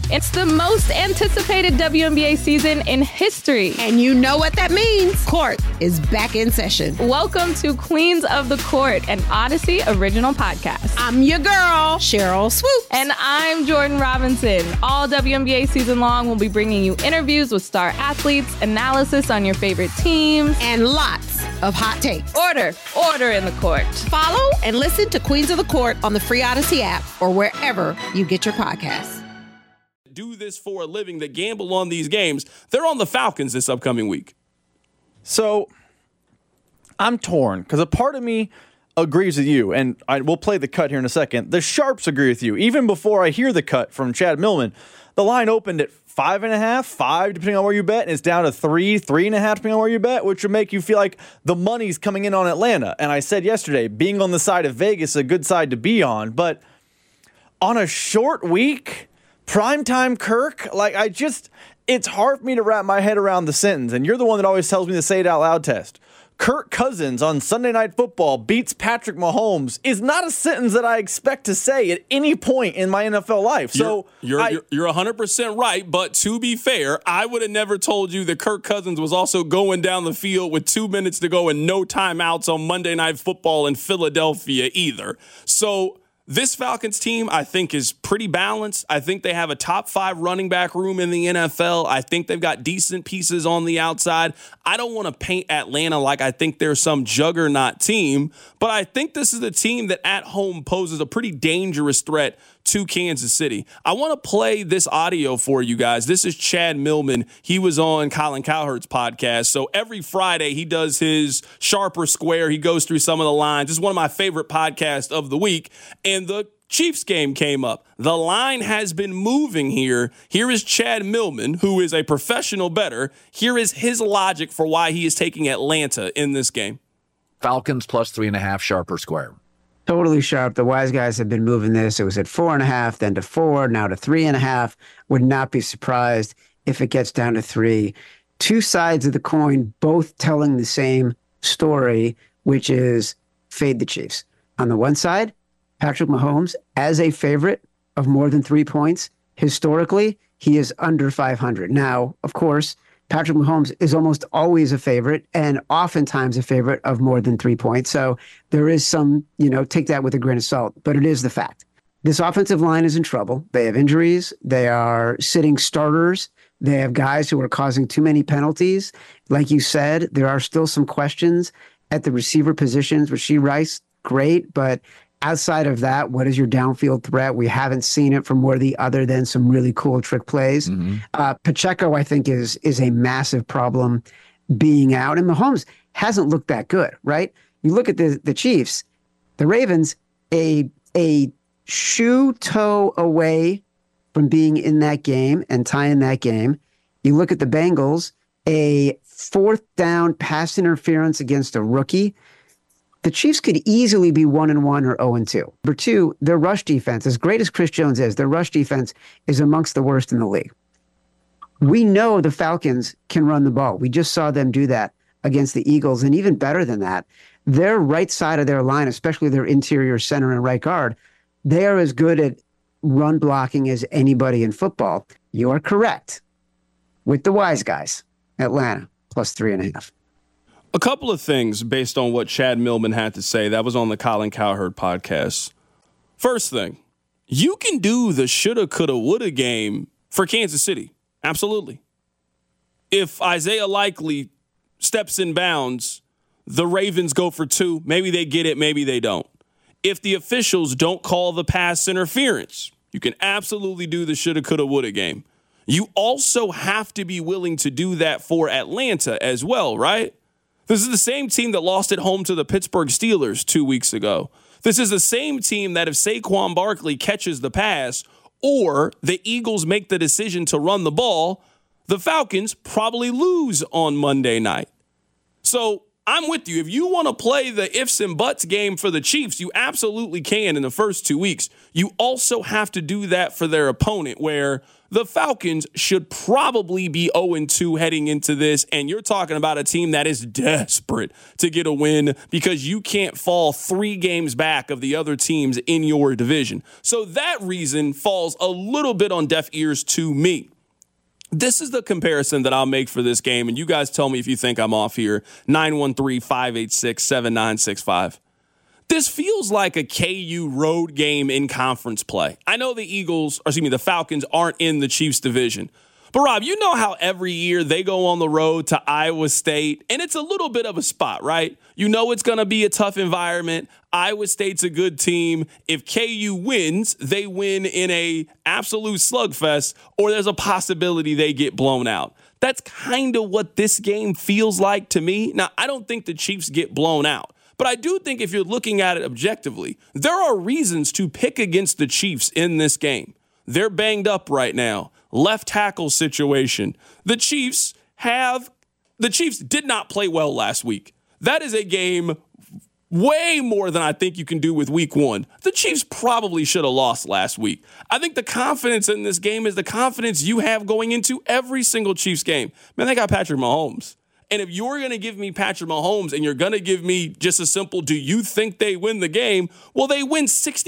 It's the most anticipated WNBA season in history. And you know what that means. Court is back in session. Welcome to Queens of the Court, an Odyssey original podcast. I'm your girl, Cheryl Swoop. And I'm Jordan Robinson. All WNBA season long, we'll be bringing you interviews with star athletes, analysis on your favorite teams, and lots of hot takes. Order in the court. Follow and listen to Queens of the Court on the free Odyssey app or wherever you get your podcasts. Do this for a living, that gamble on these games. They're on the Falcons this upcoming week. So I'm torn because a part of me agrees with you, and we'll play the cut here in a second. The Sharps agree with you. Even before I hear the cut from Chad Millman, the line opened at 5.5, 5, depending on where you bet, and it's down to 3, 3.5, depending on where you bet, which would make you feel like the money's coming in on Atlanta. And I said yesterday, being on the side of Vegas is a good side to be on, but on a short week, primetime Kirk, it's hard for me to wrap my head around the sentence. And you're the one that always tells me to say it out loud test. Kirk Cousins on Sunday Night Football beats Patrick Mahomes is not a sentence that I expect to say at any point in my NFL life. So you're 100% right. But to be fair, I would have never told you that Kirk Cousins was also going down the field with 2 minutes to go and no timeouts on Monday Night Football in Philadelphia either. So this Falcons team, I think, is pretty balanced. I think they have a top 5 running back room in the NFL. I think they've got decent pieces on the outside. I don't want to paint Atlanta like I think they're some juggernaut team, but I think this is a team that at home poses a pretty dangerous threat to Kansas City. I want to play this audio for you guys. This is Chad Millman. He was on Colin Cowherd's podcast. So every Friday he does his Sharp or Square. He goes through some of the lines. This is one of my favorite podcasts of the week. And the Chiefs game came up. The line has been moving here. Here is Chad Millman, who is a professional bettor. Here is his logic for why he is taking Atlanta in this game. Falcons plus 3.5, Sharp or Square. Totally sharp. The wise guys have been moving this. It was at 4.5, then to 4, now to 3.5. Would not be surprised if it gets down to 3. Two sides of the coin, both telling the same story, which is fade the Chiefs. On the one side, Patrick Mahomes, as a favorite of more than 3 points, historically, he is under 500. Now, of course, Patrick Mahomes is almost always a favorite and oftentimes a favorite of more than 3 points. So there is some, take that with a grain of salt, but it is the fact. This offensive line is in trouble. They have injuries. They are sitting starters. They have guys who are causing too many penalties. Like you said, there are still some questions at the receiver positions. Rashee Rice, great, but outside of that, what is your downfield threat? We haven't seen it from Worthy other than some really cool trick plays. Mm-hmm. Pacheco, I think, is a massive problem being out. And Mahomes hasn't looked that good, right? You look at the Chiefs, the Ravens, a shoe toe away from being in that game and tying that game. You look at the Bengals, a 4th down pass interference against a rookie. The Chiefs could easily be 1-1 or 0-2. Number 2, their rush defense, as great as Chris Jones is, their rush defense is amongst the worst in the league. We know the Falcons can run the ball. We just saw them do that against the Eagles. And even better than that, their right side of their line, especially their interior center and right guard, they are as good at run blocking as anybody in football. You are correct with the wise guys. Atlanta plus 3.5. A couple of things based on what Chad Millman had to say. That was on the Colin Cowherd podcast. First thing, you can do the shoulda, coulda, woulda game for Kansas City. Absolutely. If Isaiah Likely steps in bounds, the Ravens go for 2. Maybe they get it, maybe they don't. If the officials don't call the pass interference, you can absolutely do the shoulda, coulda, woulda game. You also have to be willing to do that for Atlanta as well, right? This is the same team that lost at home to the Pittsburgh Steelers 2 weeks ago. This is the same team that if Saquon Barkley catches the pass or the Eagles make the decision to run the ball, the Falcons probably lose on Monday night. So I'm with you. If you want to play the ifs and buts game for the Chiefs, you absolutely can in the first 2 weeks. You also have to do that for their opponent, where the Falcons should probably be 0-2 heading into this, and you're talking about a team that is desperate to get a win because you can't fall 3 games back of the other teams in your division. So that reason falls a little bit on deaf ears to me. This is the comparison that I'll make for this game, and you guys tell me if you think I'm off here. 913-586-7965. This feels like a KU road game in conference play. I know the Falcons aren't in the Chiefs division. But, Rob, you know how every year they go on the road to Iowa State, and it's a little bit of a spot, right? You know it's going to be a tough environment. Iowa State's a good team. If KU wins, they win in a absolute slugfest, or there's a possibility they get blown out. That's kind of what this game feels like to me. Now, I don't think the Chiefs get blown out. But I do think if you're looking at it objectively, there are reasons to pick against the Chiefs in this game. They're banged up right now. Left tackle situation. The Chiefs did not play well last week. That is a game way more than I think you can do with week 1. The Chiefs probably should have lost last week. I think the confidence in this game is the confidence you have going into every single Chiefs game. Man, they got Patrick Mahomes. And if you're going to give me Patrick Mahomes and you're going to give me just a simple, do you think they win the game? Well, they win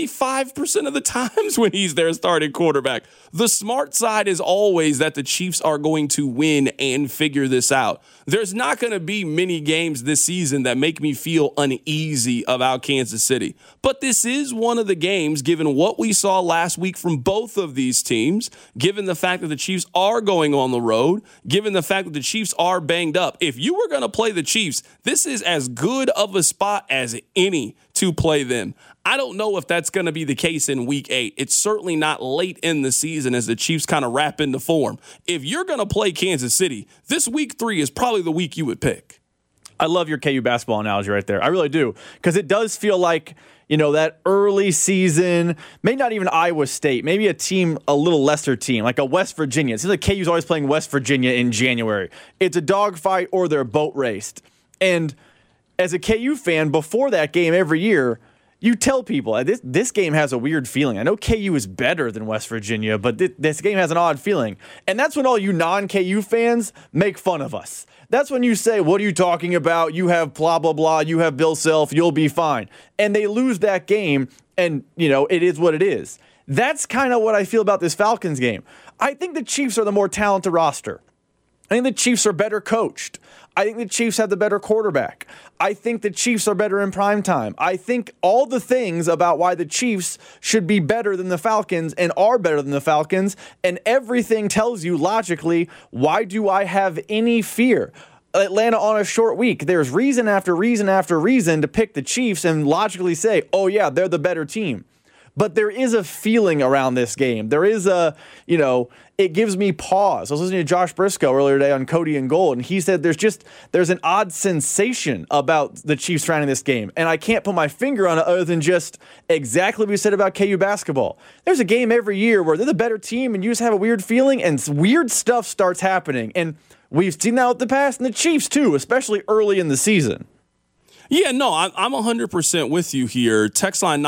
65% of the times when he's their starting quarterback. The smart side is always that the Chiefs are going to win and figure this out. There's not going to be many games this season that make me feel uneasy about Kansas City. But this is one of the games, given what we saw last week from both of these teams, given the fact that the Chiefs are going on the road, given the fact that the Chiefs are banged up. If you were going to play the Chiefs, this is as good of a spot as any to play them. I don't know if that's going to be the case in week 8. It's certainly not late in the season as the Chiefs kind of wrap into form. If you're going to play Kansas City, this week 3 is probably the week you would pick. I love your KU basketball analogy right there. I really do. Because it does feel like, that early season, maybe not even Iowa State, maybe a little lesser team, like a West Virginia. It seems like KU's always playing West Virginia in January. It's a dogfight or they're boat raced. And as a KU fan, before that game every year, you tell people, this game has a weird feeling. I know KU is better than West Virginia, but this game has an odd feeling. And that's when all you non-KU fans make fun of us. That's when you say, what are you talking about? You have blah, blah, blah. You have Bill Self. You'll be fine. And they lose that game, and, it is what it is. That's kind of what I feel about this Falcons game. I think the Chiefs are the more talented roster. I think the Chiefs are better coached. I think the Chiefs have the better quarterback. I think the Chiefs are better in primetime. I think all the things about why the Chiefs should be better than the Falcons and are better than the Falcons, and everything tells you logically, why do I have any fear? Atlanta on a short week, there's reason after reason after reason to pick the Chiefs and logically say, oh yeah, they're the better team. But there is a feeling around this game. There is it gives me pause. I was listening to Josh Briscoe earlier today on Cody and Gold, and he said there's an odd sensation about the Chiefs surrounding this game. And I can't put my finger on it other than just exactly what we said about KU basketball. There's a game every year where they're the better team and you just have a weird feeling and weird stuff starts happening. And we've seen that with the past and the Chiefs too, especially early in the season. Yeah, no, I'm 100% with you here. Text line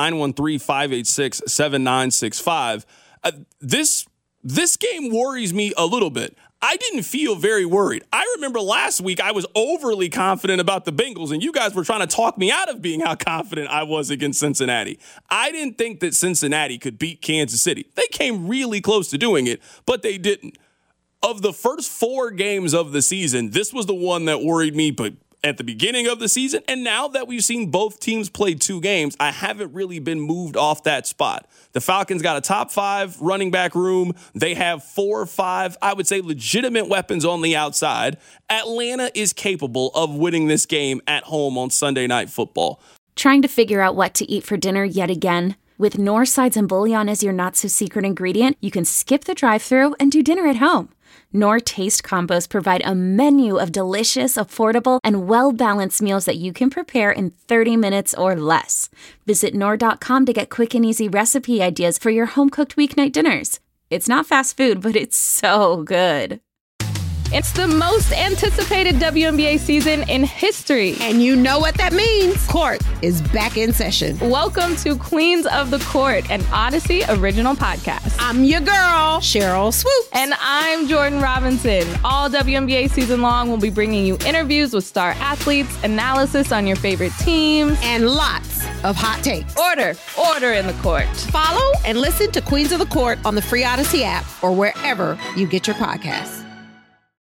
913-586-7965. This game worries me a little bit. I didn't feel very worried. I remember last week I was overly confident about the Bengals, and you guys were trying to talk me out of being how confident I was against Cincinnati. I didn't think that Cincinnati could beat Kansas City. They came really close to doing it, but they didn't. Of the first 4 games of the season, this was the one that worried me, but at the beginning of the season, and now that we've seen both teams play 2 games, I haven't really been moved off that spot. The Falcons got a top 5 running back room. They have 4 or 5, I would say, legitimate weapons on the outside. Atlanta is capable of winning this game at home on Sunday Night Football. Trying to figure out what to eat for dinner yet again? With Knorr sides and bouillon as your not-so-secret ingredient, you can skip the drive-thru and do dinner at home. Knorr Taste Combos provide a menu of delicious, affordable, and well-balanced meals that you can prepare in 30 minutes or less. Visit Knorr.com to get quick and easy recipe ideas for your home-cooked weeknight dinners. It's not fast food, but it's so good. It's the most anticipated WNBA season in history. And you know what that means. Court is back in session. Welcome to Queens of the Court, an Odyssey original podcast. I'm your girl, Cheryl Swoop. And I'm Jordan Robinson. All WNBA season long, we'll be bringing you interviews with star athletes, analysis on your favorite teams, and lots of hot takes. Order in the court. Follow and listen to Queens of the Court on the free Odyssey app or wherever you get your podcasts.